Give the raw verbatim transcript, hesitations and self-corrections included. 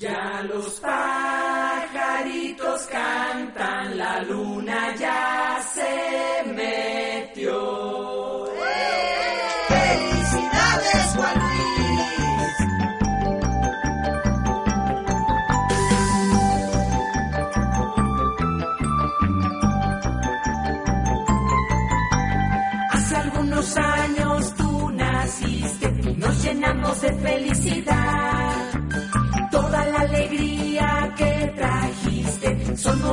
Ya los pajaritos cantan, la luna ya se metió. ¡Felicidades, Juan Luis! Hace algunos años tú naciste, nos llenamos de felicidad. Toda la alegría que trajiste son